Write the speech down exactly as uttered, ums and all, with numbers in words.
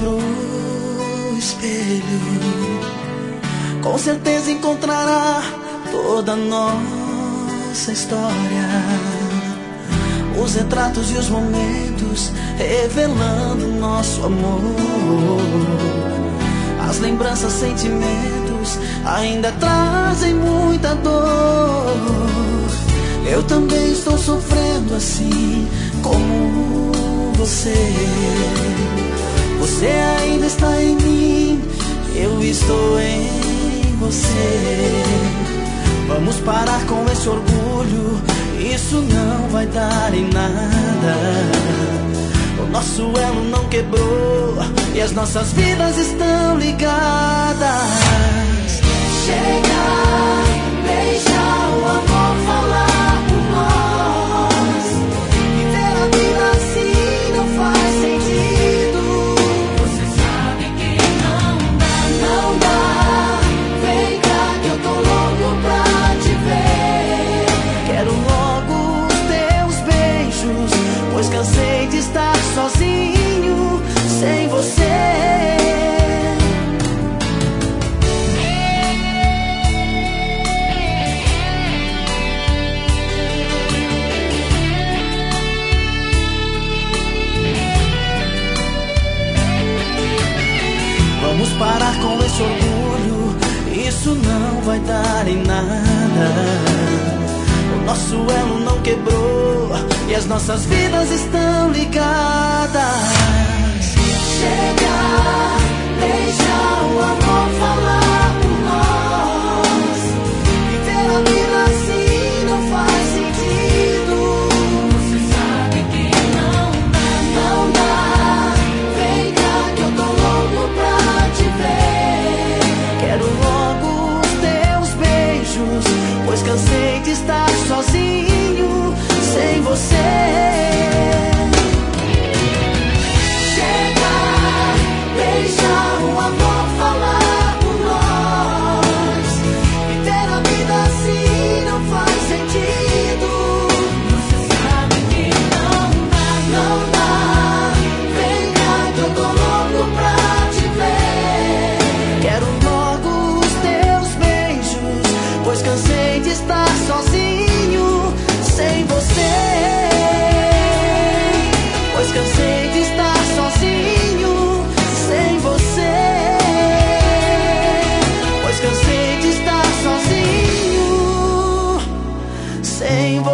pro espelho, com certeza encontrará toda a nossa história, os retratos e os momentos revelando nosso amor. As lembranças, sentimentos ainda trazem muita dor. Eu também estou sofrendo assim como você. Você ainda está em mim, eu estou em você. Vamos parar com esse orgulho, isso não vai dar em nada. O nosso elo não quebrou e as nossas vidas estão ligadas. Chega, deixa o amor falar por nós. Viver a vida assim não faz sentido. Você sabe que não dá, não dá. Vem cá que eu tô louco pra te ver. Quero logo os teus beijos, pois cansei de estar sozinho sem você. Vamos parar com esse orgulho, isso não vai dar em nada. O nosso elo não quebrou e as nossas vidas estão ligadas. Chega, deixa o amor falar por nós. Viver a vida assim não faz sentido. Você sabe que não dá, não dá. Vem cá que eu tô louco pra te ver. Quero logo os teus beijos, pois cansei de estar sozinho sem você. Deixa o amor falar por nós. Viver a vida assim não faz sentido. Você sabe que não dá, não dá. Vem cá que eu tô louco pra te ver. Quero logo os teus beijos, pois cansei de estar sozinho sem você. Pois cansei de estar sozinho sem você. Pois cansei de estar sozinho sem você.